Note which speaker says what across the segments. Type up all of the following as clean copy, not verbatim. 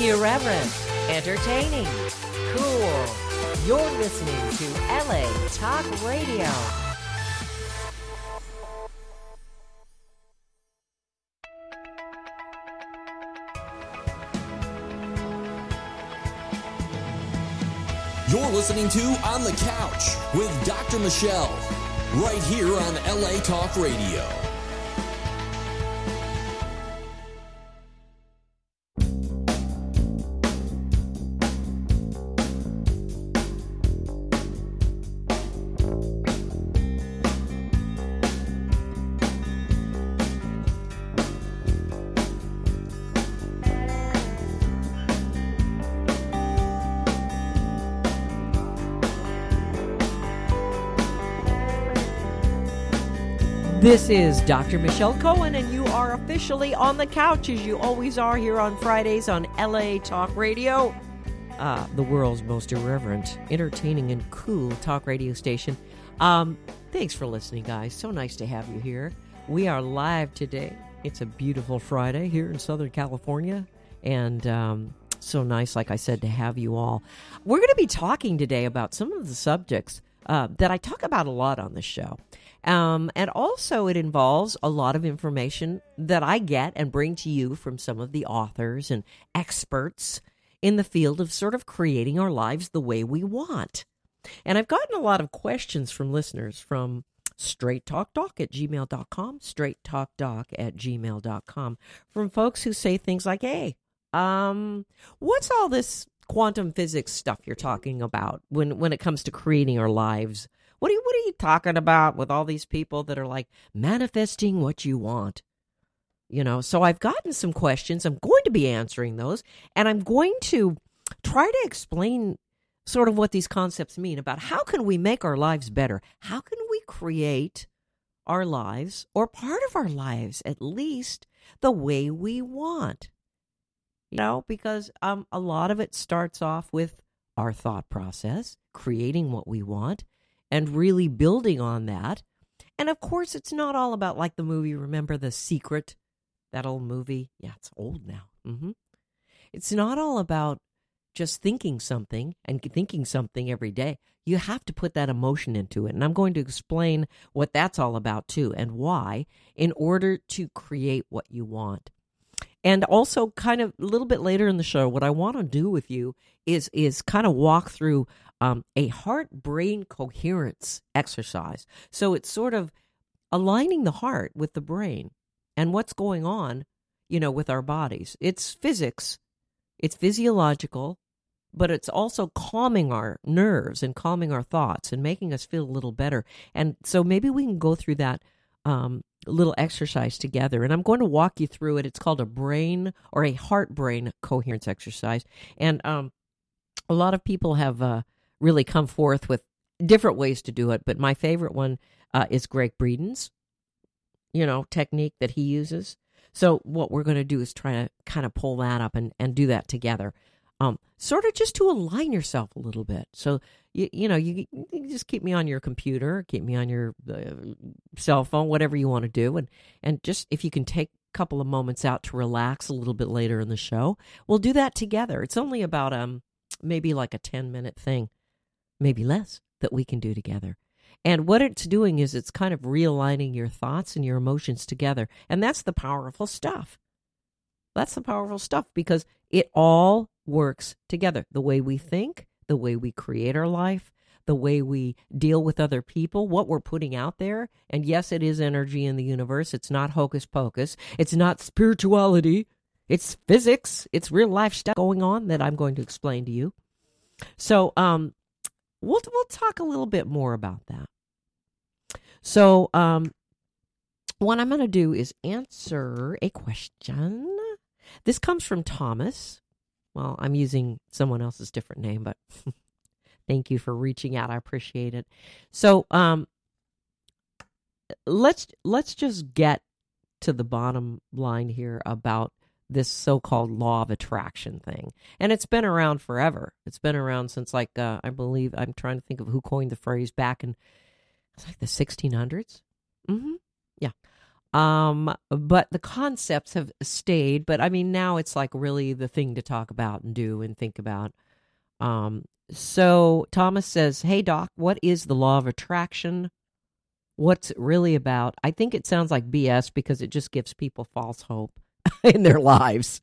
Speaker 1: Irreverent, entertaining, cool. You're listening to LA Talk Radio.
Speaker 2: You're listening to On the Couch with Dr. Michelle, right here on LA Talk Radio.
Speaker 1: This is Dr. Michelle Cohen, and you are officially on the couch, as you always are here on Fridays on LA Talk Radio, the world's most irreverent, entertaining, and cool talk radio station. Thanks for listening, guys. So nice to have you here. We are live today. It's a beautiful Friday here in Southern California, and so nice, like I said, to have you all. We're going to be talking today about some of the subjects that I talk about a lot on this show. And also it involves a lot of information that I get and bring to you from some of the authors and experts in the field of sort of creating our lives the way we want. And I've gotten a lot of questions from listeners from straighttalkdoc@gmail.com, straighttalkdoc@gmail.com, from folks who say things like, hey, what's all this quantum physics stuff you're talking about when it comes to creating our lives? What are you talking about with all these people that are like manifesting what you want? You know, so I've gotten some questions. I'm going to be answering those, and I'm going to try to explain sort of what these concepts mean about how can we make our lives better? How can we create our lives, or part of our lives at least, the way we want? You know, because a lot of it starts off with our thought process, creating what we want, and really building on that. And of course, it's not all about, like the movie, remember The Secret? That old movie? Yeah, it's old now. It's not all about just thinking something and thinking something every day. You have to put that emotion into it. And I'm going to explain what that's all about too, and why, in order to create what you want. And also, kind of a little bit later in the show, what I want to do with you is kind of walk through a heart-brain coherence exercise. So it's sort of aligning the heart with the brain and what's going on, you know, with our bodies. It's physics, it's physiological, but it's also calming our nerves and calming our thoughts and making us feel a little better. And so maybe we can go through that little exercise together. And I'm going to walk you through it. It's called a brain or a heart-brain coherence exercise. And a lot of people have really come forth with different ways to do it, but my favorite one is Greg Breeden's, technique that he uses. So what we're going to do is try to kind of pull that up and do that together, sort of just to align yourself a little bit. So, you can just keep me on your computer, keep me on your cell phone, whatever you want to do. And just if you can take a couple of moments out to relax a little bit later in the show, we'll do that together. It's only about maybe like a 10-minute thing, maybe less, that we can do together. And what it's doing is it's kind of realigning your thoughts and your emotions together. And that's the powerful stuff. That's the powerful stuff, because it all works together. The way we think, the way we create our life, the way we deal with other people, what we're putting out there. And yes, it is energy in the universe. It's not hocus pocus. It's not spirituality. It's physics. It's real life stuff going on that I'm going to explain to you. So we'll talk a little bit more about that. So what I'm going to do is answer a question. This comes from Thomas. Well, I'm using someone else's different name, but thank you for reaching out. I appreciate it. So let's just get to the bottom line here about this so-called law of attraction thing. And it's been around forever. It's been around since, I believe, I'm trying to think of who coined the phrase back in the 1600s. Yeah. But the concepts have stayed. But I mean, now it's like really the thing to talk about and do and think about. So Thomas says, hey, Doc, what is the law of attraction? What's it really about? I think it sounds like BS because it just gives people false hope in their lives.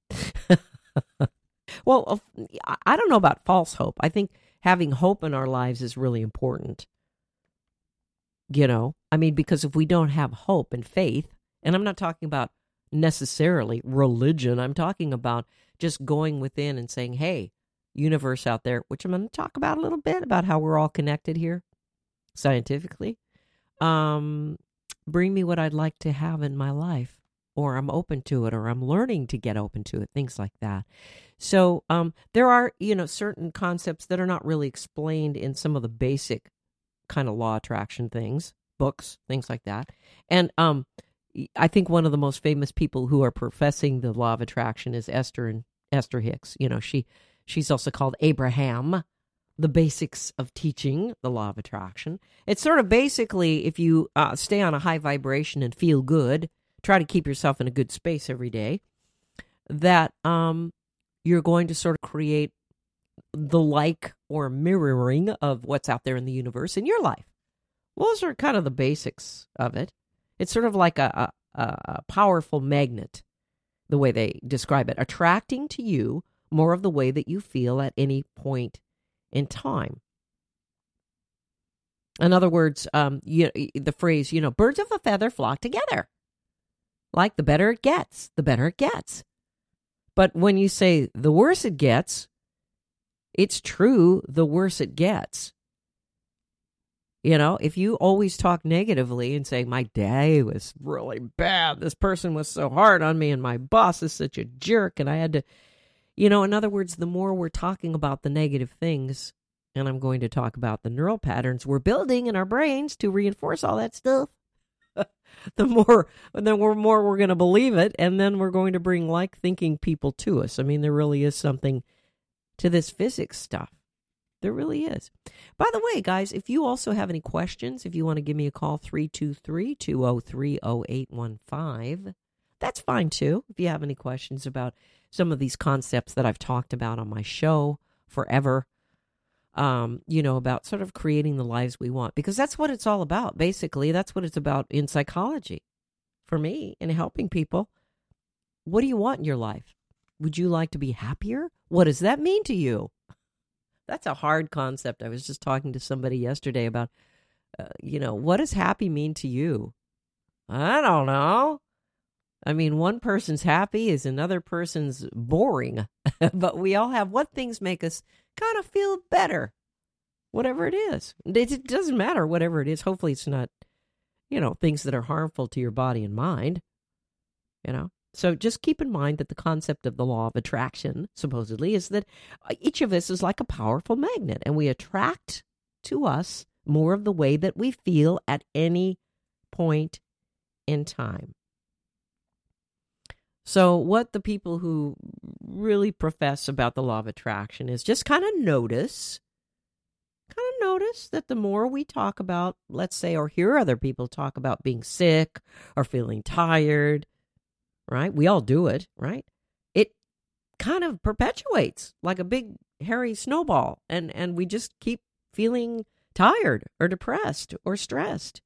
Speaker 1: Well, I don't know about false hope. I think having hope in our lives is really important. You know, I mean, because if we don't have hope and faith, and I'm not talking about necessarily religion, I'm talking about just going within and saying, hey, universe out there, which I'm going to talk about a little bit about how we're all connected here scientifically. Bring me what I'd like to have in my life, or I'm open to it, or I'm learning to get open to it, things like that. So there are, certain concepts that are not really explained in some of the basic kind of law attraction things, books, things like that. And I think one of the most famous people who are professing the law of attraction is Esther Hicks. She's also called Abraham, the basics of teaching the law of attraction. It's sort of basically if you stay on a high vibration and feel good, try to keep yourself in a good space every day, that you're going to sort of create the like or mirroring of what's out there in the universe in your life. Well, those are kind of the basics of it. It's sort of like a powerful magnet, the way they describe it, attracting to you more of the way that you feel at any point in time. In other words, the phrase, birds of a feather flock together. Like the better it gets, the better it gets. But when you say the worse it gets, it's true, the worse it gets. If you always talk negatively and say, my day was really bad, this person was so hard on me, and my boss is such a jerk, and I had to, in other words, the more we're talking about the negative things, and I'm going to talk about the neural patterns we're building in our brains to reinforce all that stuff, the more we're going to believe it, and then we're going to bring like-thinking people to us. I mean, there really is something to this physics stuff. There really is. By the way, guys, if you also have any questions, if you want to give me a call, 323-203-0815, that's fine too. If you have any questions about some of these concepts that I've talked about on my show forever, about sort of creating the lives we want, because that's what it's all about. Basically, that's what it's about in psychology for me, in helping people. What do you want in your life? Would you like to be happier? What does that mean to you? That's a hard concept. I was just talking to somebody yesterday about, what does happy mean to you? I don't know. I mean, one person's happy is another person's boring. But we all have what things make us kind of feel better, whatever it is. It doesn't matter, whatever it is. Hopefully it's not, things that are harmful to your body and mind, So just keep in mind that the concept of the law of attraction, supposedly, is that each of us is like a powerful magnet, and we attract to us more of the way that we feel at any point in time. So what the people who really profess about the law of attraction is just kind of notice that the more we talk about, let's say, or hear other people talk about being sick or feeling tired, right? We all do it, right? It kind of perpetuates like a big hairy snowball, and we just keep feeling tired or depressed or stressed.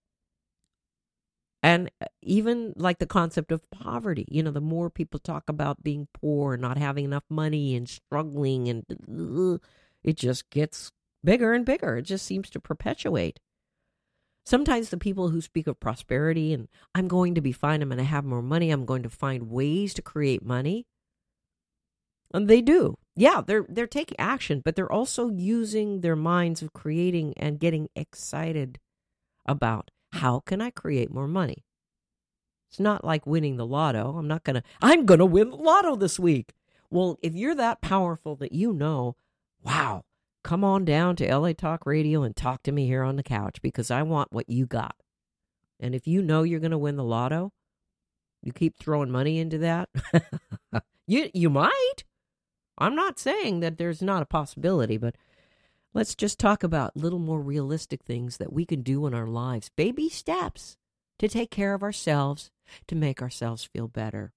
Speaker 1: And even like the concept of poverty, the more people talk about being poor, not having enough money and struggling, and it just gets bigger and bigger. It just seems to perpetuate. Sometimes the people who speak of prosperity and I'm going to be fine, I'm going to have more money, I'm going to find ways to create money. And they do. Yeah, they're taking action, but they're also using their minds of creating and getting excited about how can I create more money? It's not like winning the lotto. I'm going to win the lotto this week. Well, if you're that powerful that wow, come on down to LA Talk Radio and talk to me here on the couch, because I want what you got. And if you know you're going to win the lotto, you keep throwing money into that, you might. I'm not saying that there's not a possibility, but let's just talk about little more realistic things that we can do in our lives. Baby steps. to take care of ourselves, to make ourselves feel better.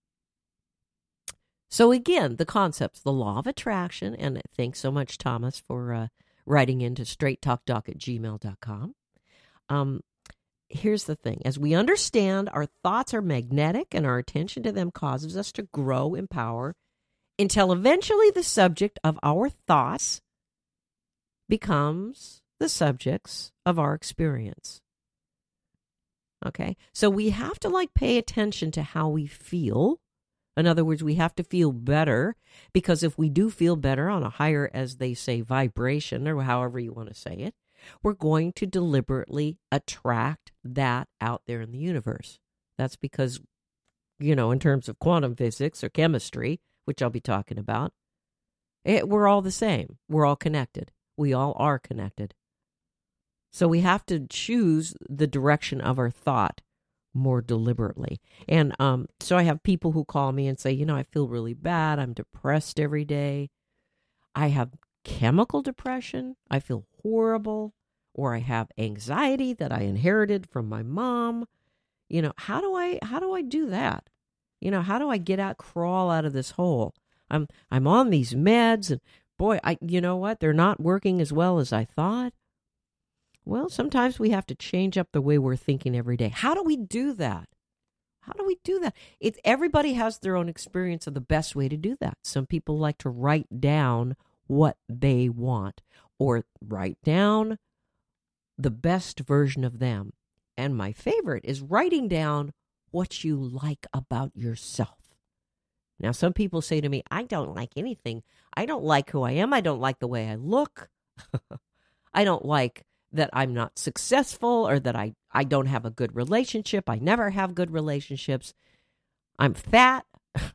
Speaker 1: So again, the concepts, the law of attraction, and thanks so much, Thomas, for writing into straighttalkdoc@gmail.com. Here's the thing. As we understand, our thoughts are magnetic and our attention to them causes us to grow in power until eventually the subject of our thoughts becomes the subjects of our experience. Okay? So we have to pay attention to how we feel. In other words, we have to feel better, because if we do feel better on a higher, as they say, vibration, or however you want to say it, we're going to deliberately attract that out there in the universe. That's because, in terms of quantum physics or chemistry, which I'll be talking about, we're all the same. We're all connected. We all are connected. So we have to choose the direction of our thought more deliberately. And so I have people who call me and say, I feel really bad. I'm depressed every day. I have chemical depression. I feel horrible. Or I have anxiety that I inherited from my mom. How do I do that? How do I crawl out of this hole? I'm on these meds, and boy, you know what? They're not working as well as I thought. Well, sometimes we have to change up the way we're thinking every day. How do we do that? Everybody has their own experience of the best way to do that. Some people like to write down what they want, or write down the best version of them. And my favorite is writing down what you like about yourself. Now, some people say to me, I don't like anything. I don't like who I am. I don't like the way I look. I don't like that I'm not successful, or that I don't have a good relationship. I never have good relationships. I'm fat.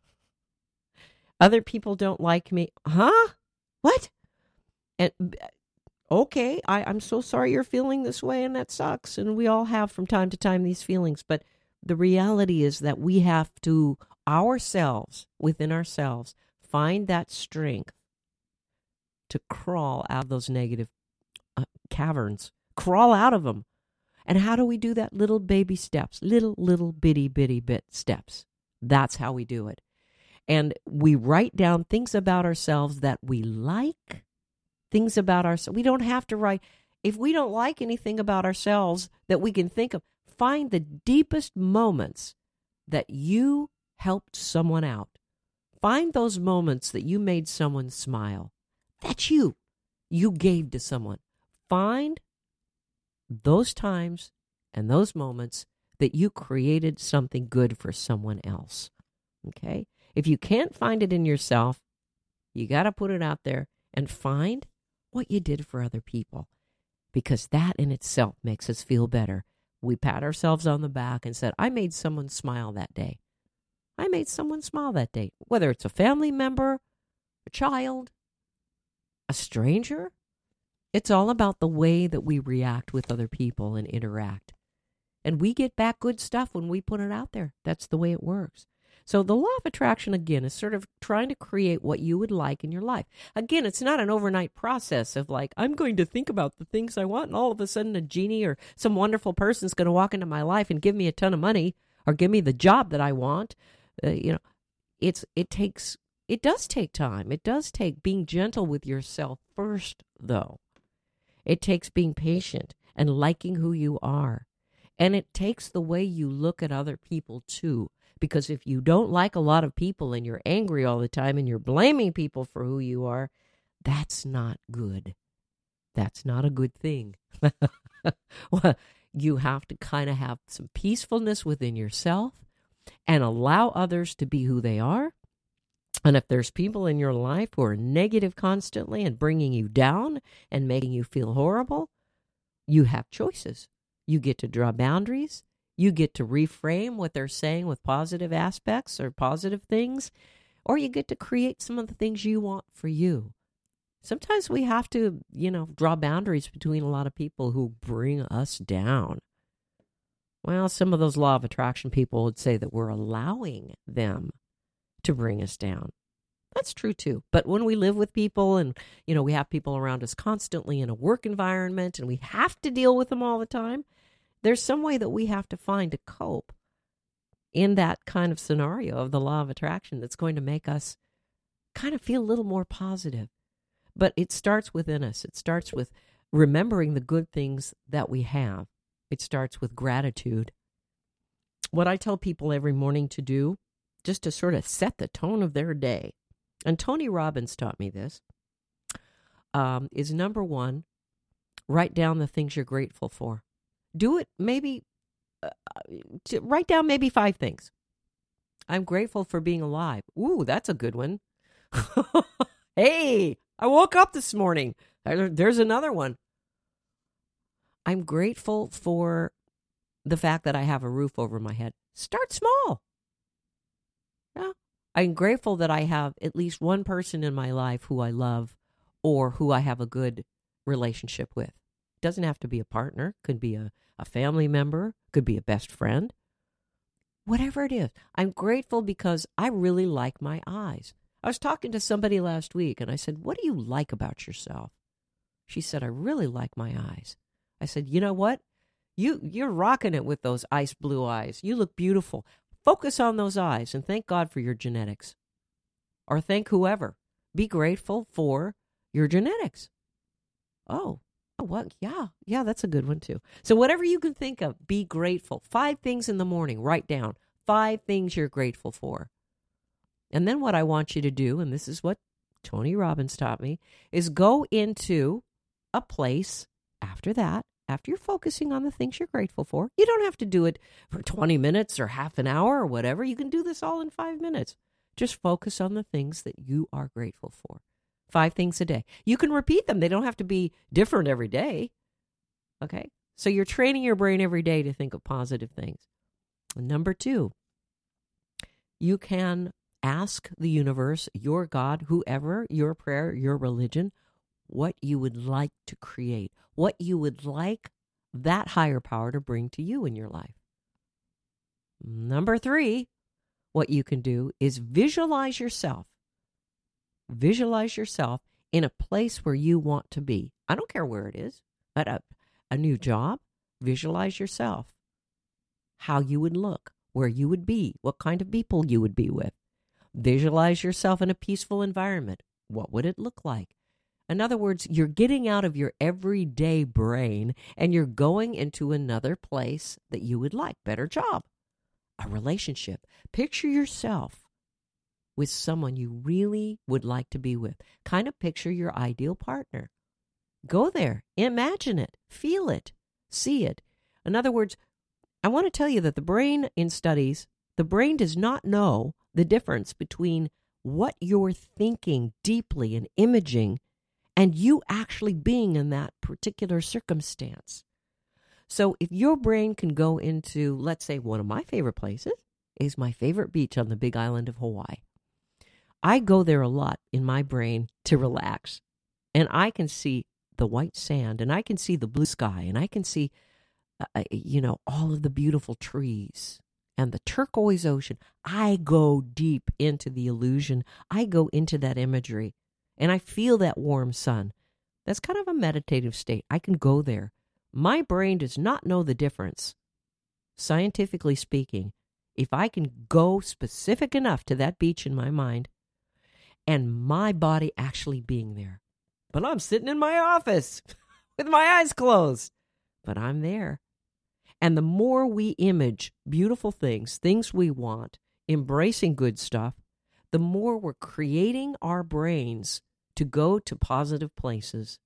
Speaker 1: Other people don't like me. Huh? What? And okay, I'm so sorry you're feeling this way, and that sucks. And we all have from time to time these feelings. But the reality is that we have to within ourselves, find that strength to crawl out of those negative caverns, crawl out of them. And how do we do that? Little baby steps, little bitty bit steps. That's how we do it. And we write down things about ourselves that we like, things about ourselves. We don't have to write. If we don't like anything about ourselves that we can think of, find the deepest moments that you helped someone out. Find those moments that you made someone smile. That's you gave to someone. Find those times and those moments that you created something good for someone else. Okay? If you can't find it in yourself, you got to put it out there and find what you did for other people, because that in itself makes us feel better. We pat ourselves on the back and said, I made someone smile that day. I made someone smile that day, whether it's a family member, a child, a stranger. It's all about the way that we react with other people and interact. And we get back good stuff when we put it out there. That's the way it works. So the law of attraction, again, is sort of trying to create what you would like in your life. Again, it's not an overnight process of I'm going to think about the things I want, and all of a sudden a genie or some wonderful person's going to walk into my life and give me a ton of money or give me the job that I want. It does take time. It does take being gentle with yourself first, though. It takes being patient and liking who you are. And it takes the way you look at other people, too. Because if you don't like a lot of people and you're angry all the time and you're blaming people for who you are, that's not good. That's not a good thing. Well, you have to kind of have some peacefulness within yourself and allow others to be who they are. And if there's people in your life who are negative constantly and bringing you down and making you feel horrible, you have choices. You get to draw boundaries. You get to reframe what they're saying with positive aspects or positive things, or you get to create some of the things you want for you. Sometimes we have to, draw boundaries between a lot of people who bring us down. Well, some of those law of attraction people would say that we're allowing them to bring us down. That's true too. But when we live with people and, we have people around us constantly in a work environment and we have to deal with them all the time, there's some way that we have to find to cope in that kind of scenario of the law of attraction that's going to make us kind of feel a little more positive. But it starts within us. It starts with remembering the good things that we have. It starts with gratitude. What I tell people every morning to do, just to sort of set the tone of their day, and Tony Robbins taught me this, is number one, write down the things you're grateful for. Do it maybe, write down maybe 5 things. I'm grateful for being alive. Ooh, that's a good one. Hey, I woke up this morning. There's another one. I'm grateful for the fact that I have a roof over my head. Start small. Yeah. I'm grateful that I have at least one person in my life who I love or who I have a good relationship with. It doesn't have to be a partner. Could be a family member. Could be a best friend. Whatever it is. I'm grateful because I really like my eyes. I was talking to somebody last week and I said, what do you like about yourself? She said, I really like my eyes. I said, you know what? You're rocking it with those ice blue eyes. You look beautiful. Focus on those eyes and thank God for your genetics. Or thank whoever. Be grateful for your genetics. Oh, what? Yeah, that's a good one too. So whatever you can think of, be grateful. 5 things in the morning, write down 5 things you're grateful for. And then what I want you to do, and this is what Tony Robbins taught me, is go into a place after that, after you're focusing on the things you're grateful for. You don't have to do it for 20 minutes or half an hour or whatever. You can do this all in 5 minutes. Just focus on the things that you are grateful for. 5 things a day. You can repeat them. They don't have to be different every day. Okay? So you're training your brain every day to think of positive things. And number 2, you can ask the universe, your God, whoever, your prayer, your religion, what you would like to create, what you would like that higher power to bring to you in your life. Number 3, what you can do is visualize yourself. Visualize yourself in a place where you want to be. I don't care where it is. At a new job, visualize yourself. How you would look, where you would be, what kind of people you would be with. Visualize yourself in a peaceful environment. What would it look like? In other words, you're getting out of your everyday brain and you're going into another place that you would like. Better job, a relationship. Picture yourself with someone you really would like to be with. Kind of picture your ideal partner. Go there, imagine it, feel it, see it. In other words, I want to tell you that the brain in studies, the brain does not know the difference between what you're thinking deeply and imaging and you actually being in that particular circumstance. So if your brain can go into, let's say, one of my favorite places is my favorite beach on the Big Island of Hawaii. I go there a lot in my brain to relax, and I can see the white sand, and I can see the blue sky, and I can see, all of the beautiful trees and the turquoise ocean. I go deep into the illusion. I go into that imagery, and I feel that warm sun. That's kind of a meditative state. I can go there. My brain does not know the difference, scientifically speaking, if I can go specific enough to that beach in my mind and my body actually being there. But I'm sitting in my office with my eyes closed, but I'm there. And the more we image beautiful things, things we want, embracing good stuff, the more we're creating our brains to go to positive places.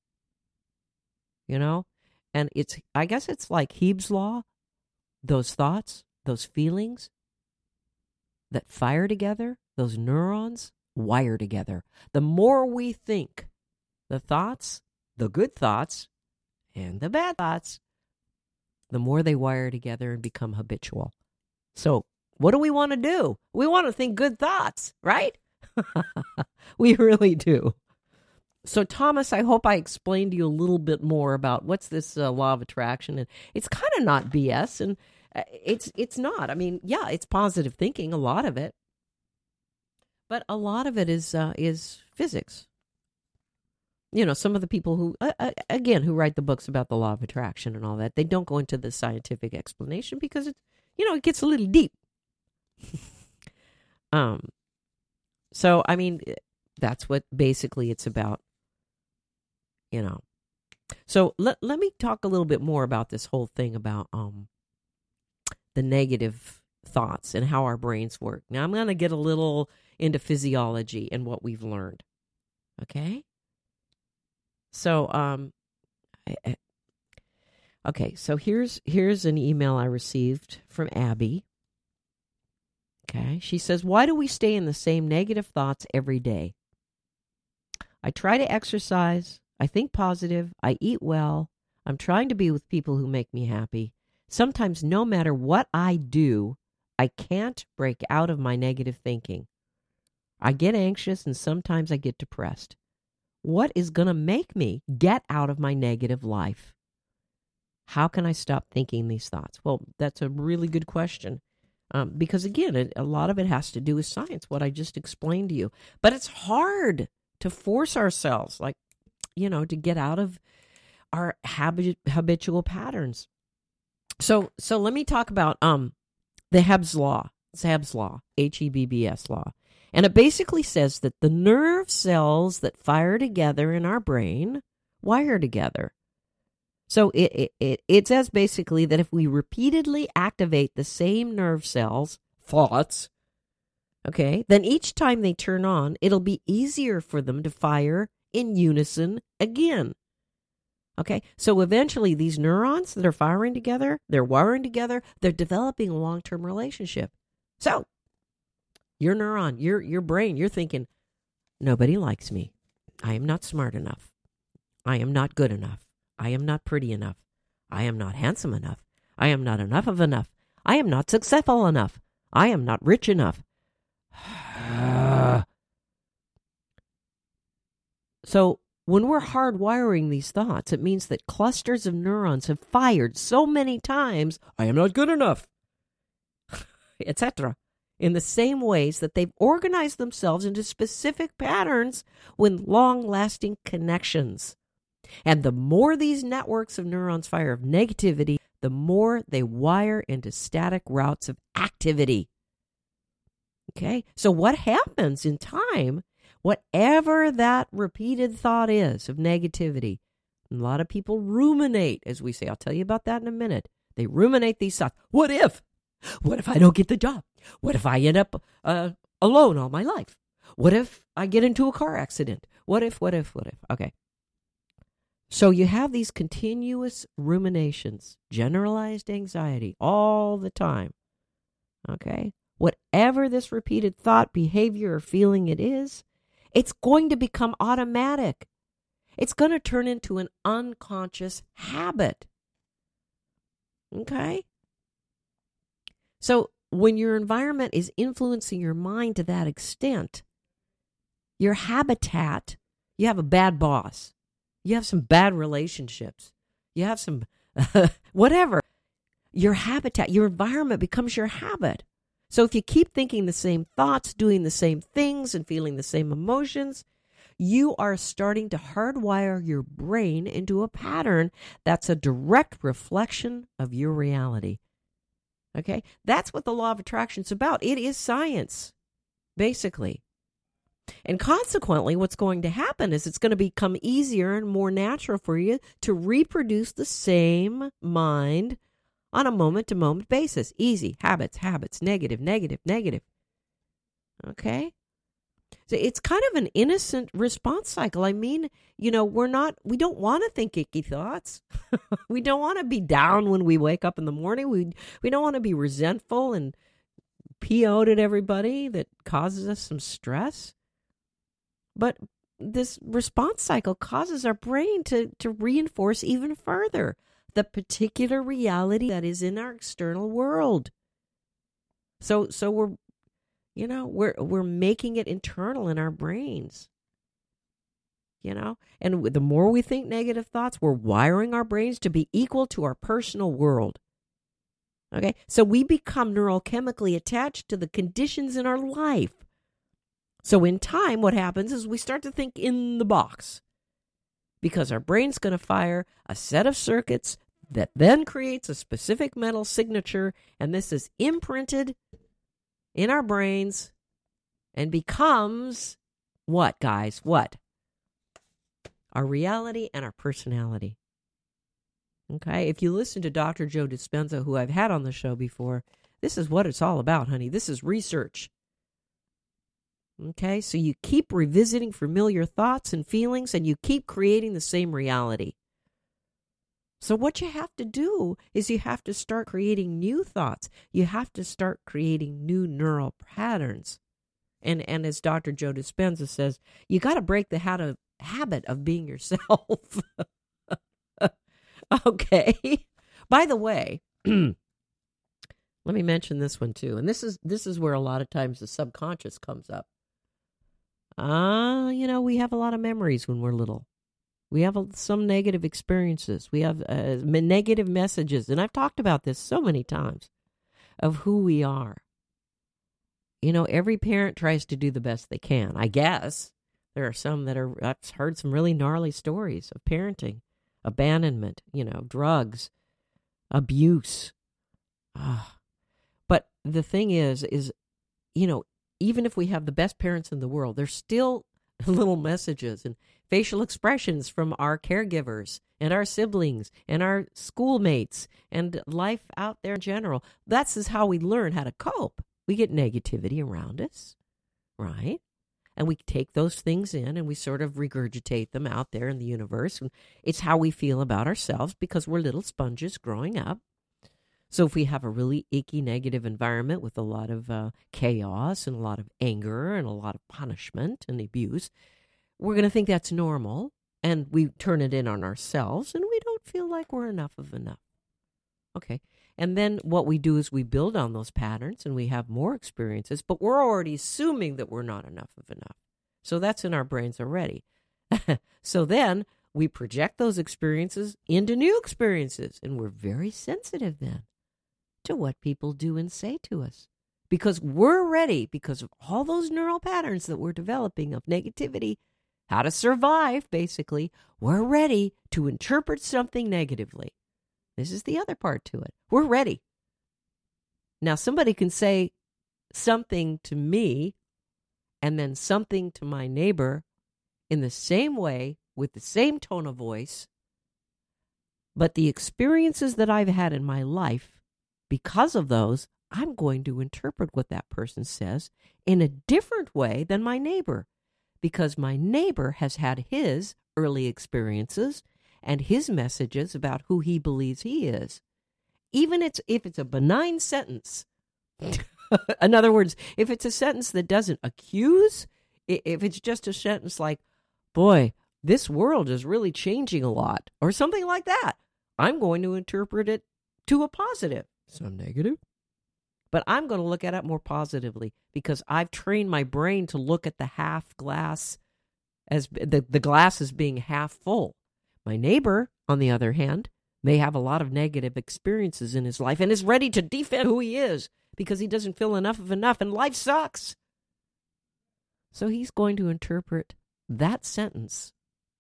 Speaker 1: And I guess it's like Hebb's law, those thoughts, those feelings that fire together, those neurons wire together. The more we think, the thoughts, the good thoughts, and the bad thoughts, the more they wire together and become habitual. So what do we want to do? We want to think good thoughts, right? We really do. So, Thomas, I hope I explained to you a little bit more about what's this law of attraction. And it's kind of not BS, and it's not. I mean, yeah, it's positive thinking, a lot of it. But a lot of it is physics. some of the people who, again, who write the books about the law of attraction and all that, they don't go into the scientific explanation because it gets a little deep. So, I mean, that's what basically it's about, So let me talk a little bit more about this whole thing about the negative thoughts and how our brains work. Now, I'm going to get a little into physiology and what we've learned. Okay? So, so here's an email I received from Abby. Okay, she says, why do we stay in the same negative thoughts every day? I try to exercise, I think positive, I eat well, I'm trying to be with people who make me happy. Sometimes no matter what I do, I can't break out of my negative thinking. I get anxious and sometimes I get depressed. What is going to make me get out of my negative life? How can I stop thinking these thoughts? Well, that's a really good question. Because again, a lot of it has to do with science, what I just explained to you. But it's hard to force ourselves, to get out of our habitual patterns. So let me talk about the Hebb's Law, Hebb's Law. And it basically says that the nerve cells that fire together in our brain wire together. So it says basically that if we repeatedly activate the same nerve cells, thoughts, okay, then each time they turn on, it'll be easier for them to fire in unison again. Okay, so eventually these neurons that are firing together, they're wiring together, they're developing a long-term relationship. So your neuron, your brain, you're thinking, nobody likes me. I am not smart enough. I am not good enough. I am not pretty enough. I am not handsome enough. I am not enough of enough. I am not successful enough. I am not rich enough. So when we're hardwiring these thoughts, it means that clusters of neurons have fired so many times, I am not good enough, etc., in the same ways that they've organized themselves into specific patterns with long-lasting connections. And the more these networks of neurons fire of negativity, the more they wire into static routes of activity. Okay, so what happens in time, whatever that repeated thought is of negativity, a lot of people ruminate, as we say. I'll tell you about that in a minute. They ruminate these thoughts. What if? What if I don't get the job? What if I end up alone all my life? What if I get into a car accident? What if? Okay. So you have these continuous ruminations, generalized anxiety all the time. Okay? Whatever this repeated thought, behavior, or feeling it is, it's going to become automatic. It's going to turn into an unconscious habit. Okay? So when your environment is influencing your mind to that extent, your habitat, you have a bad boss. You have some bad relationships. You have some, whatever. Your habitat, your environment becomes your habit. So if you keep thinking the same thoughts, doing the same things, and feeling the same emotions, you are starting to hardwire your brain into a pattern that's a direct reflection of your reality. Okay? That's what the law of attraction is about. It is science, basically. And consequently, what's going to happen is it's going to become easier and more natural for you to reproduce the same mind on a moment-to-moment basis. Easy. Habits, negative. Okay? So it's kind of an innocent response cycle. I mean, we don't want to think icky thoughts. We don't want to be down when we wake up in the morning. We don't want to be resentful and PO'd at everybody that causes us some stress. But this response cycle causes our brain to reinforce even further the particular reality that is in our external world. So we're making it internal in our brains. And the more we think negative thoughts, we're wiring our brains to be equal to our personal world. Okay? So we become neurochemically attached to the conditions in our life. So in time, what happens is we start to think in the box. because our brain's going to fire a set of circuits that then creates a specific mental signature, and this is imprinted in our brains and becomes what, guys? What? Our reality and our personality. Okay? If you listen to Dr. Joe Dispenza, who I've had on the show before, this is what it's all about, honey. This is research. Okay? So you keep revisiting familiar thoughts and feelings, and you keep creating the same reality. So what you have to do is you have to start creating new thoughts. You have to start creating new neural patterns. And as Dr. Joe Dispenza says, you got to break the habit of being yourself. Okay. By the way, let me mention this one too. And this is where a lot of times the subconscious comes up. We have a lot of memories when we're little. We have some negative experiences. We have negative messages. And I've talked about this so many times of who we are. Every parent tries to do the best they can. I guess there are some I've heard some really gnarly stories of parenting, abandonment, drugs, abuse. But the thing is, even if we have the best parents in the world, there's still little messages and facial expressions from our caregivers and our siblings and our schoolmates and life out there in general. That's how we learn how to cope. We get negativity around us, right? And we take those things in and we sort of regurgitate them out there in the universe. And it's how we feel about ourselves because we're little sponges growing up. So if we have a really icky, negative environment with a lot of chaos and a lot of anger and a lot of punishment and abuse, we're going to think that's normal, and we turn it in on ourselves, and we don't feel like we're enough of enough. Okay. And then what we do is we build on those patterns, and we have more experiences, but we're already assuming that we're not enough of enough. So that's in our brains already. So then we project those experiences into new experiences, and we're very sensitive then to what people do and say to us. Because we're ready, because of all those neural patterns that we're developing of negativity, how to survive, basically, we're ready to interpret something negatively. This is the other part to it. We're ready. Now, somebody can say something to me and then something to my neighbor in the same way, with the same tone of voice, but the experiences that I've had in my life, because of those, I'm going to interpret what that person says in a different way than my neighbor, because my neighbor has had his early experiences and his messages about who he believes he is. Even if it's a benign sentence. In other words, if it's a sentence that doesn't accuse, if it's just a sentence like, boy, this world is really changing a lot, or something like that, I'm going to interpret it to a positive. Some negative. But I'm going to look at it more positively because I've trained my brain to look at the half glass as the glass as being half full. My neighbor, on the other hand, may have a lot of negative experiences in his life and is ready to defend who he is because he doesn't feel enough of enough and life sucks. So he's going to interpret that sentence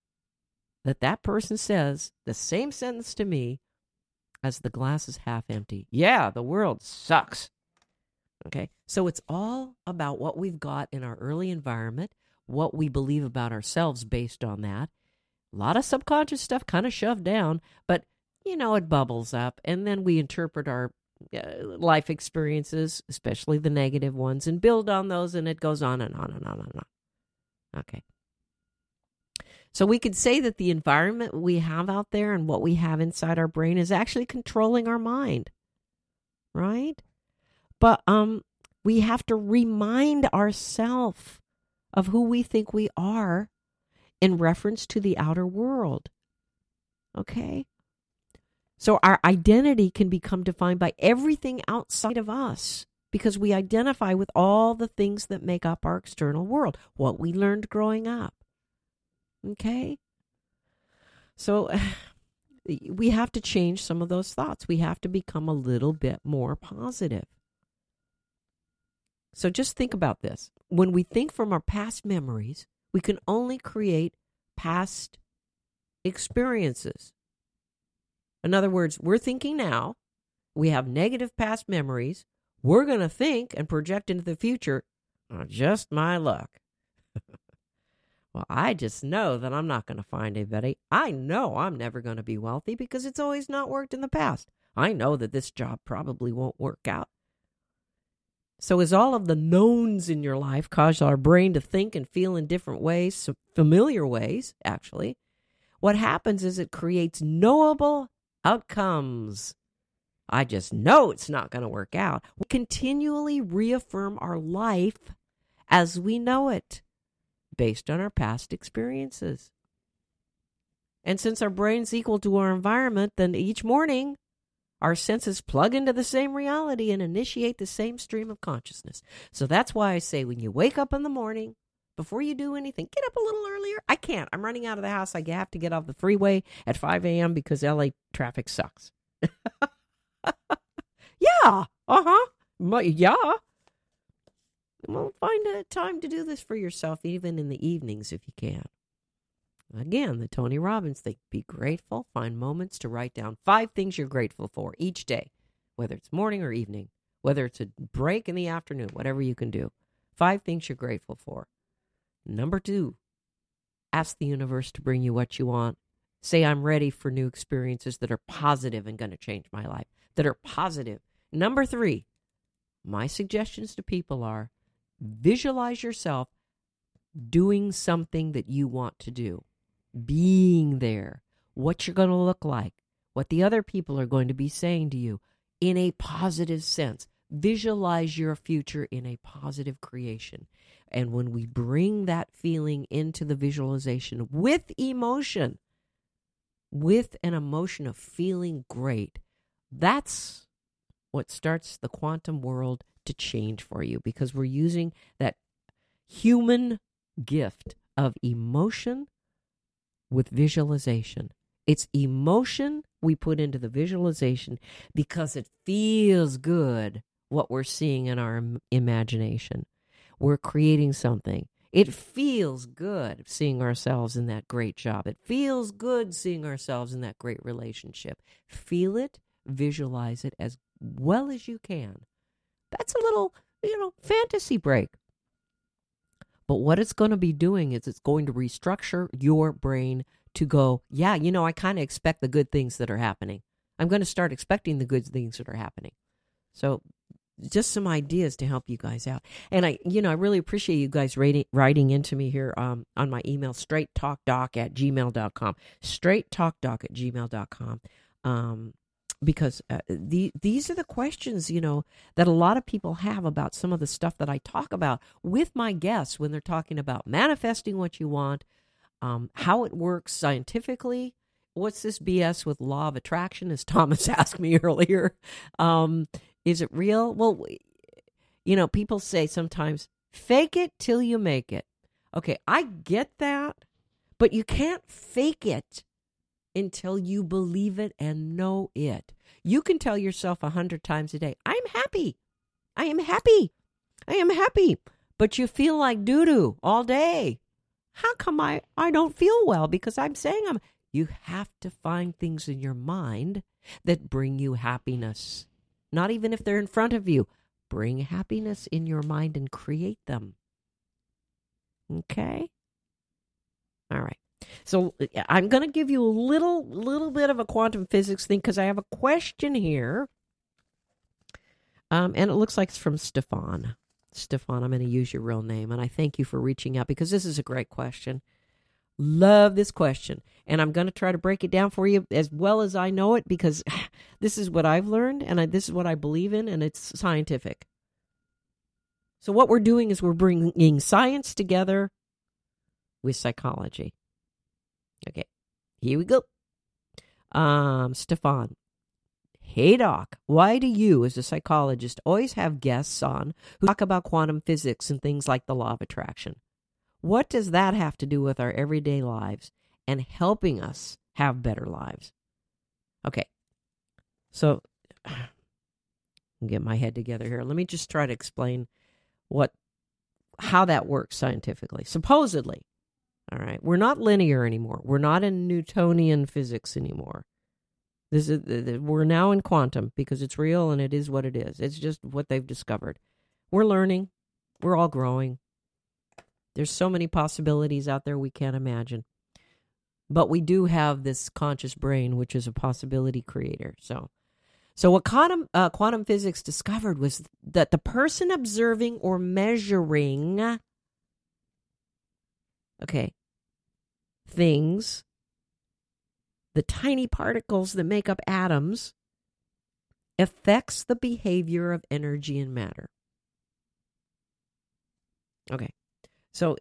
Speaker 1: that person says, the same sentence to me, as the glass is half empty. Yeah, the world sucks. Okay, so it's all about what we've got in our early environment, what we believe about ourselves based on that. A lot of subconscious stuff kind of shoved down, but, it bubbles up, and then we interpret our life experiences, especially the negative ones, and build on those, and it goes on and on and on and on. Okay. So we could say that the environment we have out there and what we have inside our brain is actually controlling our mind, right? But we have to remind ourselves of who we think we are in reference to the outer world, okay? So our identity can become defined by everything outside of us because we identify with all the things that make up our external world, what we learned growing up. Okay? So we have to change some of those thoughts. We have to become a little bit more positive. So just think about this. When we think from our past memories, we can only create past experiences. In other words, we're thinking now, we have negative past memories, we're going to think and project into the future, just my luck. Well, I just know that I'm not going to find anybody. I know I'm never going to be wealthy because it's always not worked in the past. I know that this job probably won't work out. So as all of the knowns in your life cause our brain to think and feel in different ways, familiar ways, actually, what happens is it creates knowable outcomes. I just know it's not going to work out. We continually reaffirm our life as we know it, based on our past experiences. And since our brain's equal to our environment, then each morning, our senses plug into the same reality and initiate the same stream of consciousness. So that's why I say when you wake up in the morning, before you do anything, get up a little earlier. I can't. I'm running out of the house. I have to get off the freeway at 5 a.m. because LA traffic sucks. Yeah. Yeah. Well, find a time to do this for yourself, even in the evenings if you can. Again, the Tony Robbins thing. Be grateful. Find moments to write down 5 things you're grateful for each day, whether it's morning or evening, whether it's a break in the afternoon, whatever you can do. 5 things you're grateful for. Number 2, ask the universe to bring you what you want. Say, I'm ready for new experiences that are positive and going to change my life, that are positive. Number 3, my suggestions to people are, visualize yourself doing something that you want to do, being there, what you're going to look like, what the other people are going to be saying to you in a positive sense. Visualize your future in a positive creation. And when we bring that feeling into the visualization with emotion, with an emotion of feeling great, that's what starts the quantum world to change for you, because we're using that human gift of emotion with visualization. It's emotion we put into the visualization because it feels good what we're seeing in our imagination. We're creating something. It feels good seeing ourselves in that great job. It feels good seeing ourselves in that great relationship. Feel it, visualize it as well as you can. That's a little, fantasy break. But what it's going to be doing is it's going to restructure your brain to go, yeah, I kind of expect the good things that are happening. I'm going to start expecting the good things that are happening. So just some ideas to help you guys out. And I really appreciate you guys writing into me here on my email, straighttalkdoc@gmail.com, straighttalkdoc@gmail.com. Because these are the questions, that a lot of people have about some of the stuff that I talk about with my guests when they're talking about manifesting what you want, how it works scientifically. What's this BS with law of attraction, as Thomas asked me earlier? Is it real? Well, people say sometimes, fake it till you make it. Okay, I get that, but you can't fake it until you believe it and know it. You can tell yourself 100 times a day, I'm happy. I am happy. I am happy. But you feel like doo-doo all day. How come I don't feel well? Because I'm saying you have to find things in your mind that bring you happiness. Not even if they're in front of you. Bring happiness in your mind and create them. Okay? All right. So I'm going to give you a little bit of a quantum physics thing because I have a question here. And it looks like it's from Stefan. Stefan, I'm going to use your real name. And I thank you for reaching out because this is a great question. Love this question. And I'm going to try to break it down for you as well as I know it because this is what I've learned and this is what I believe in, and it's scientific. So what we're doing is we're bringing science together with psychology. Okay, here we go. Stefan. Hey, Doc, why do you, as a psychologist, always have guests on who talk about quantum physics and things like the law of attraction? What does that have to do with our everyday lives and helping us have better lives? Okay, so get my head together here. Let me just try to explain how that works scientifically. Supposedly, All right. We're not linear anymore. We're not in Newtonian physics anymore. We're now in quantum because it's real and it is what it is. It's just what they've discovered. We're learning. We're all growing. There's so many possibilities out there we can't imagine. But we do have this conscious brain, which is a possibility creator. So what quantum physics discovered was that the person observing or measuring, things, the tiny particles that make up atoms, affects the behavior of energy and matter. Okay, so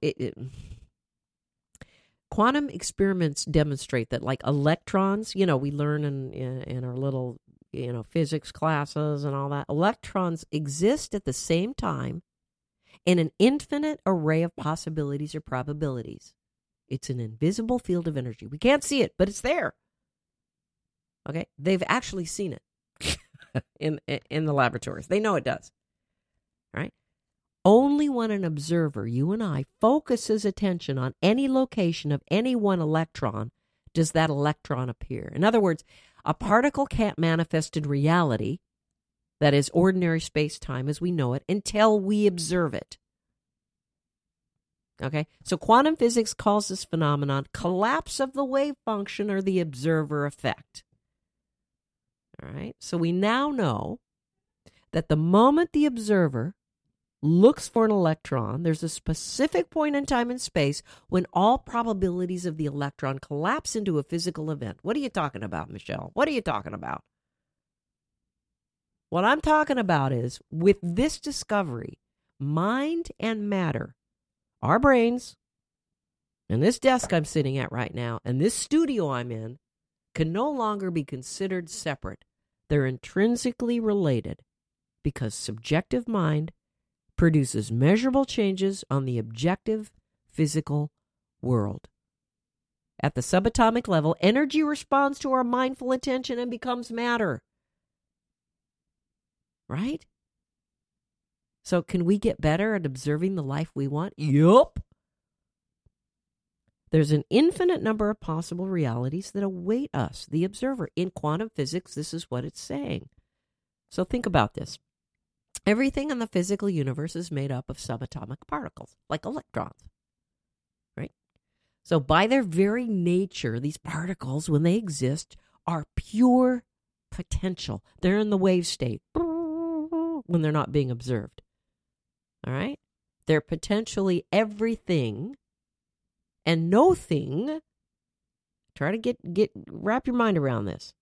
Speaker 1: quantum experiments demonstrate that, like electrons, we learn in our little, physics classes and all that, electrons exist at the same time in an infinite array of possibilities or probabilities. It's an invisible field of energy. We can't see it, but it's there. Okay, they've actually seen it in the laboratories. They know it does. All right. Only when an observer, you and I, focuses attention on any location of any one electron does that electron appear. In other words, a particle can't manifest in reality, that is ordinary space-time as we know it, until we observe it. Okay, so quantum physics calls this phenomenon collapse of the wave function or the observer effect. All right, so we now know that the moment the observer looks for an electron, there's a specific point in time and space when all probabilities of the electron collapse into a physical event. What are you talking about, Michelle? What are you talking about? What I'm talking about is, with this discovery, mind and matter, our brains, and this desk I'm sitting at right now, and this studio I'm in, can no longer be considered separate. They're intrinsically related because subjective mind produces measurable changes on the objective physical world. At the subatomic level, energy responds to our mindful attention and becomes matter. Right? So can we get better at observing the life we want? Yup. There's an infinite number of possible realities that await us, the observer. In quantum physics, this is what it's saying. So think about this. Everything in the physical universe is made up of subatomic particles, like electrons. Right? So by their very nature, these particles, when they exist, are pure potential. They're in the wave state when they're not being observed. All right? They're potentially everything and no thing. Try to wrap your mind around this.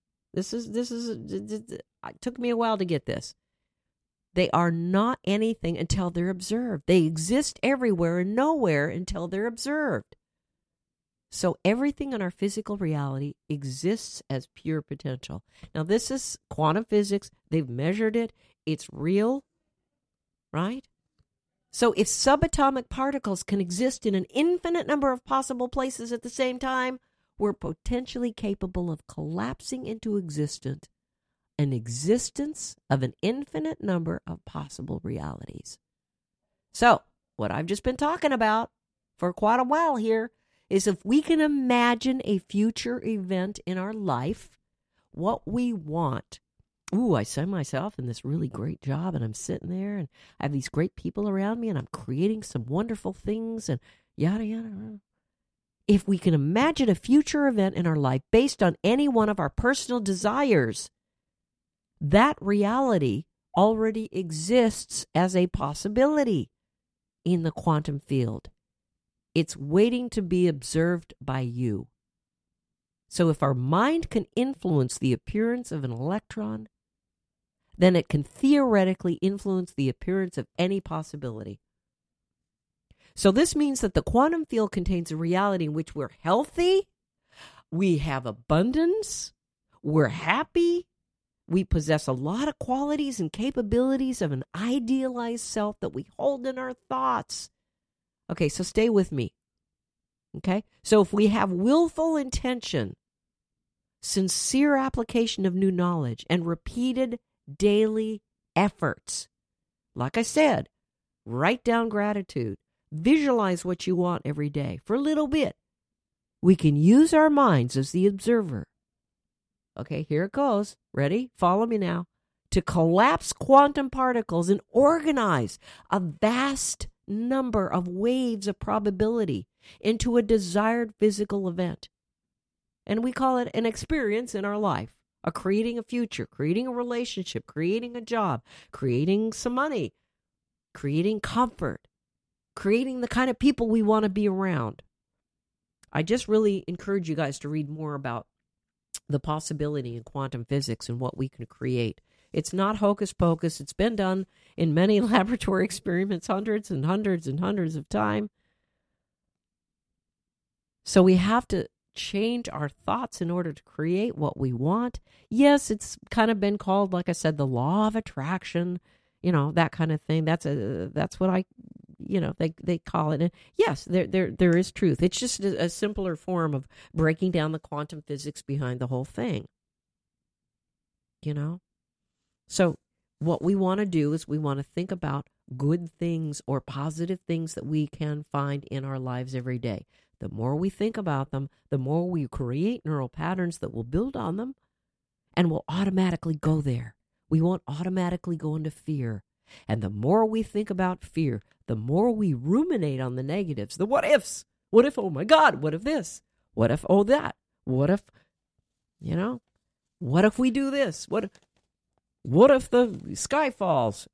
Speaker 1: It took me a while to get this. They are not anything until they're observed. They exist everywhere and nowhere until they're observed. So everything in our physical reality exists as pure potential. Now, this is quantum physics. They've measured it. It's real, right? So if subatomic particles can exist in an infinite number of possible places at the same time, we're potentially capable of collapsing into existence an existence of an infinite number of possible realities. So, what I've just been talking about for quite a while here is, if we can imagine a future event in our life, what we want. Ooh, I see myself in this really great job, and I'm sitting there, and I have these great people around me, and I'm creating some wonderful things, and yada, yada. If we can imagine a future event in our life based on any one of our personal desires, that reality already exists as a possibility in the quantum field. It's waiting to be observed by you. So if our mind can influence the appearance of an electron, then it can theoretically influence the appearance of any possibility. So this means that the quantum field contains a reality in which we're healthy, we have abundance, we're happy, we possess a lot of qualities and capabilities of an idealized self that we hold in our thoughts. Okay, so stay with me. Okay? So if we have willful intention, sincere application of new knowledge, and repeated daily efforts, like I said, write down gratitude, Visualize what you want every day for a little bit. We can use our minds as the observer. Okay, here it goes. Ready? Follow me now. To collapse quantum particles and organize a vast number of waves of probability into a desired physical event. And we call it an experience in our life, creating a future, creating a relationship, creating a job, creating some money, creating comfort, creating the kind of people we want to be around. I just really encourage you guys to read more about the possibility in quantum physics and what we can create. It's not hocus pocus. It's been done in many laboratory experiments, hundreds and hundreds and hundreds of times. So we have to change our thoughts in order to create what we want. Yes, it's kind of been called, like I said, the law of attraction, that kind of thing. That's what they call it. And yes, there is truth. It's just a simpler form of breaking down the quantum physics behind the whole thing. So what we want to do is we want to think about good things or positive things that we can find in our lives every day. The more we think about them, the more we create neural patterns that will build on them, and we'll automatically go there. We won't automatically go into fear. And the more we think about fear, the more we ruminate on the negatives, the what ifs. What if, oh my God, what if this? What if, oh that? What if, what if we do this? What if the sky falls?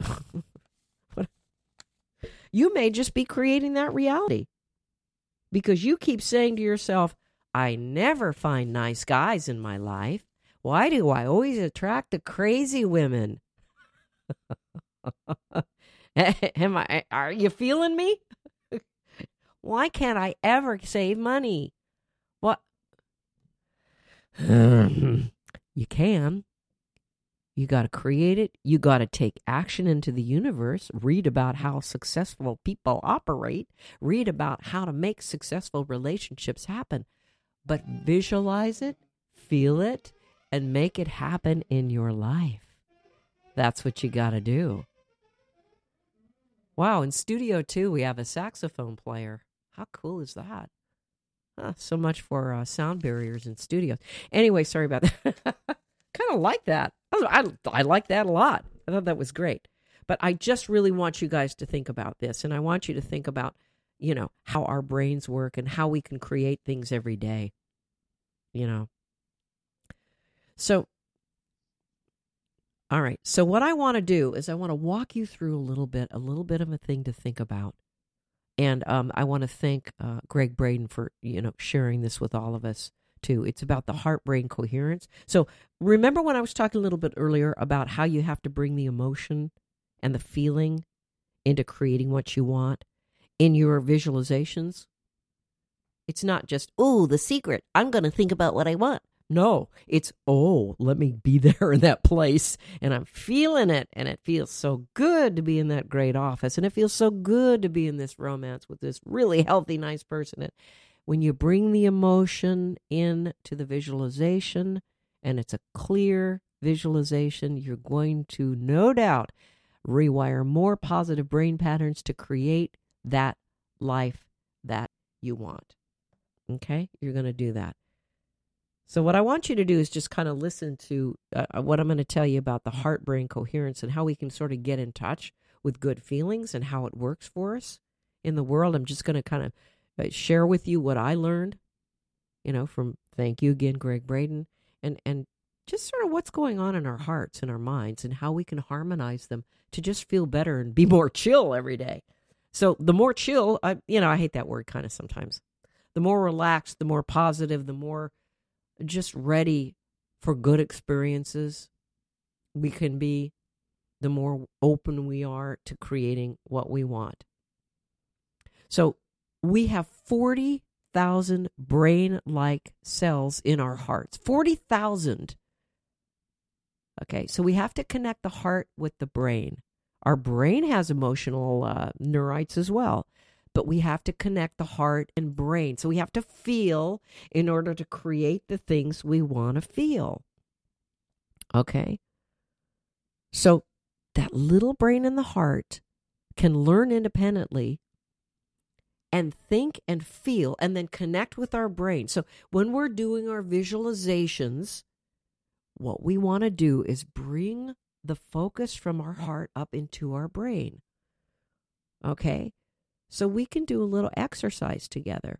Speaker 1: You may just be creating that reality because you keep saying to yourself, I never find nice guys in my life. Why do I always attract the crazy women? Are you feeling me? Why can't I ever save money? What? You can. You got to create it. You got to take action into the universe. Read about how successful people operate. Read about how to make successful relationships happen. But visualize it, feel it, and make it happen in your life. That's what you got to do. Wow, in Studio 2, we have a saxophone player. How cool is that? So much for sound barriers in studios. Anyway, sorry about that. Kind of like that. I like that a lot. I thought that was great. But I just really want you guys to think about this. And I want you to think about, how our brains work and how we can create things every day. So, all right. So what I want to do is I want to walk you through a little bit of a thing to think about. And I want to thank Gregg Braden for, sharing this with all of us. Too. It's about the heart-brain coherence. So remember when I was talking a little bit earlier about how you have to bring the emotion and the feeling into creating what you want in your visualizations? It's not just, the secret. I'm going to think about what I want. No, it's, let me be there in that place and I'm feeling it. And it feels so good to be in that great office. And it feels so good to be in this romance with this really healthy, nice person. When you bring the emotion into the visualization and it's a clear visualization, you're going to, no doubt, rewire more positive brain patterns to create that life that you want. Okay? You're going to do that. So what I want you to do is just kind of listen to what I'm going to tell you about the heart-brain coherence and how we can sort of get in touch with good feelings and how it works for us in the world. I'm just going to kind of share with you what I learned, from, thank you again, Gregg Braden, and just sort of what's going on in our hearts and our minds and how we can harmonize them to just feel better and be more chill every day. So the more chill, I hate that word kind of sometimes. The more relaxed, the more positive, the more just ready for good experiences we can be, the more open we are to creating what we want. So we have 40,000 brain-like cells in our hearts. 40,000. Okay, so we have to connect the heart with the brain. Our brain has emotional neurites as well, but we have to connect the heart and brain. So we have to feel in order to create the things we want to feel. Okay? So that little brain in the heart can learn independently and think and feel and then connect with our brain. So when we're doing our visualizations, what we want to do is bring the focus from our heart up into our brain. Okay? So we can do a little exercise together,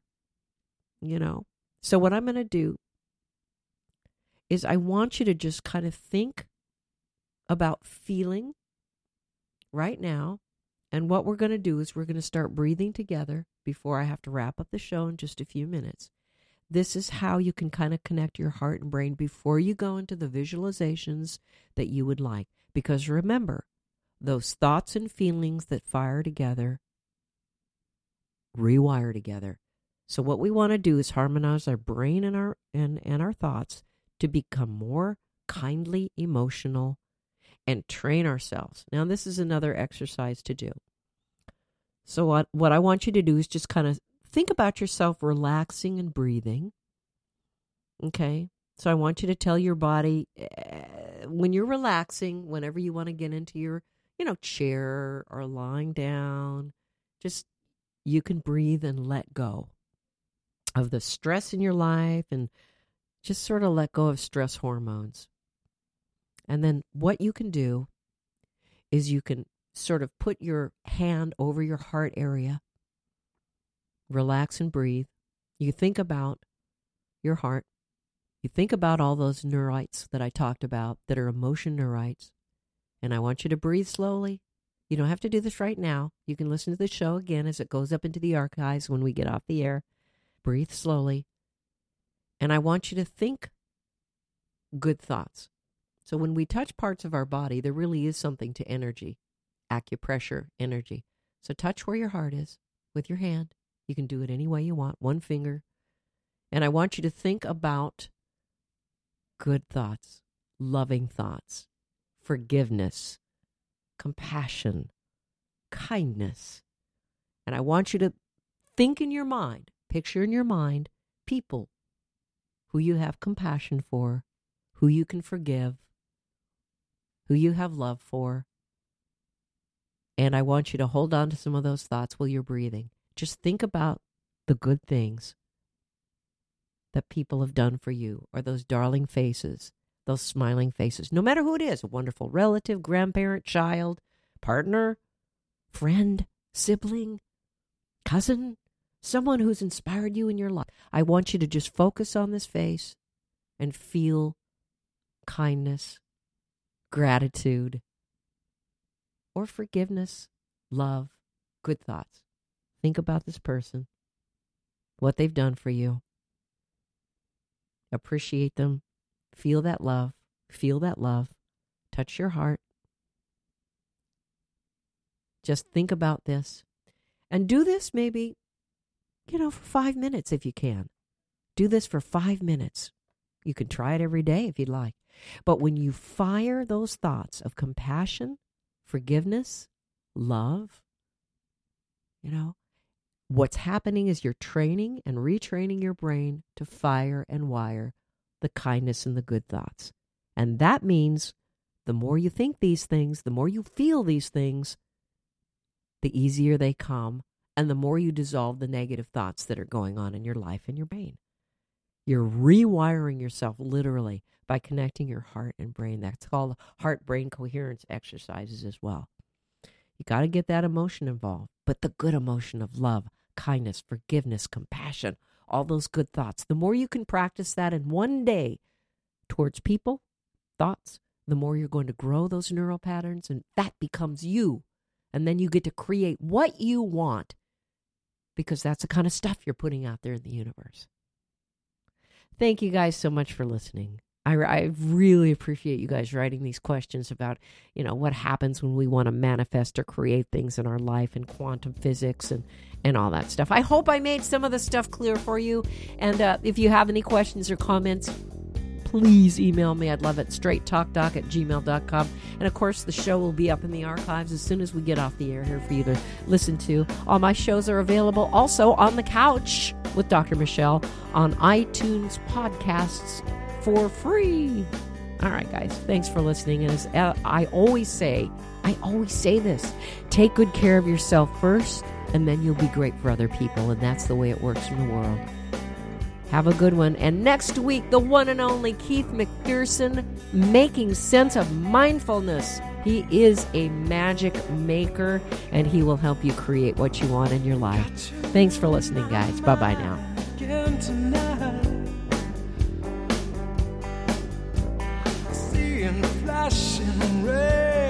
Speaker 1: So what I'm going to do is I want you to just kind of think about feeling right now. And what we're going to do is we're going to start breathing together before I have to wrap up the show in just a few minutes. This is how you can kind of connect your heart and brain before you go into the visualizations that you would like. Because remember, those thoughts and feelings that fire together rewire together. So what we want to do is harmonize our brain and our thoughts to become more kindly emotional and train ourselves. Now, this is another exercise to do. So what I want you to do is just kind of think about yourself relaxing and breathing. Okay? So I want you to tell your body, when you're relaxing, whenever you want to get into your, chair or lying down, just you can breathe and let go of the stress in your life and just sort of let go of stress hormones. And then what you can do is you can sort of put your hand over your heart area, relax and breathe. You think about your heart. You think about all those neurites that I talked about that are emotion neurites. And I want you to breathe slowly. You don't have to do this right now. You can listen to the show again as it goes up into the archives when we get off the air. Breathe slowly. And I want you to think good thoughts. So when we touch parts of our body, there really is something to energy, acupressure energy. So touch where your heart is with your hand. You can do it any way you want, one finger. And I want you to think about good thoughts, loving thoughts, forgiveness, compassion, kindness. And I want you to think in your mind, picture in your mind, people who you have compassion for, who you can forgive, who you have love for. And I want you to hold on to some of those thoughts while you're breathing. Just think about the good things that people have done for you, or those darling faces, those smiling faces, no matter who it is, a wonderful relative, grandparent, child, partner, friend, sibling, cousin, someone who's inspired you in your life. I want you to just focus on this face and feel kindness, gratitude, or forgiveness, love, good thoughts. Think about this person, what they've done for you. Appreciate them. Feel that love. Feel that love. Touch your heart. Just think about this. And do this maybe, for 5 minutes if you can. Do this for 5 minutes. You can try it every day if you'd like. But when you fire those thoughts of compassion, forgiveness, love, what's happening is you're training and retraining your brain to fire and wire the kindness and the good thoughts. And that means the more you think these things, the more you feel these things, the easier they come, and the more you dissolve the negative thoughts that are going on in your life and your brain. You're rewiring yourself literally by connecting your heart and brain. That's called heart-brain coherence exercises as well. You got to get that emotion involved, but the good emotion of love, kindness, forgiveness, compassion, all those good thoughts. The more you can practice that in one day towards people, thoughts, the more you're going to grow those neural patterns, and that becomes you. And then you get to create what you want, because that's the kind of stuff you're putting out there in the universe. Thank you guys so much for listening. I really appreciate you guys writing these questions about, what happens when we want to manifest or create things in our life and quantum physics and all that stuff. I hope I made some of the stuff clear for you. And if you have any questions or comments, please email me. I'd love it. straighttalkdoc@gmail.com. And of course, the show will be up in the archives as soon as we get off the air here for you to listen to. All my shows are available also on the couch with Dr. Michelle on iTunes podcasts for free. All right, guys. Thanks for listening. And as I always say this, take good care of yourself first and then you'll be great for other people, and that's the way it works in the world. Have a good one. And next week, the one and only Keith McPherson, Making Sense of Mindfulness. He is a magic maker, and he will help you create what you want in your life. Thanks for listening, guys. Bye-bye now.
Speaker 3: Seeing flashing rain.